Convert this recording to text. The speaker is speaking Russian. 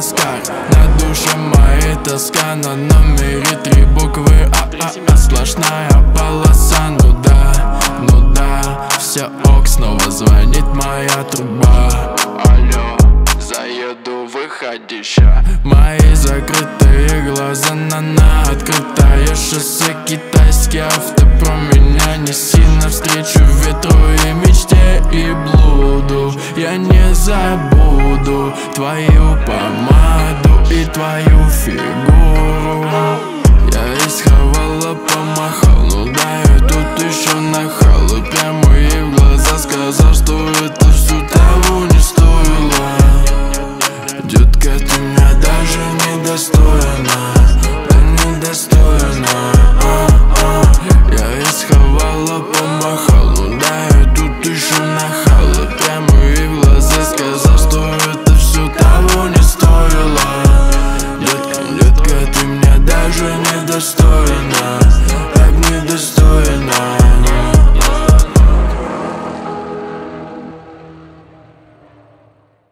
NASCAR. На душе моей тоска, на номере 3 буквы ААА. Сплошная полоса, ну да, все ок, снова звонит моя труба. Алло, заеду, выходи ща. Мои закрытые глаза на открытое шоссе. Китайский автопром, меня неси навстречу ветру и мечте и блуду. Я не забуду твою помаду и твою фигуру. Я весь хавала помахал, ну да, я тут еще нахал. И прямо ей в глаза сказал, что это все того не стоило.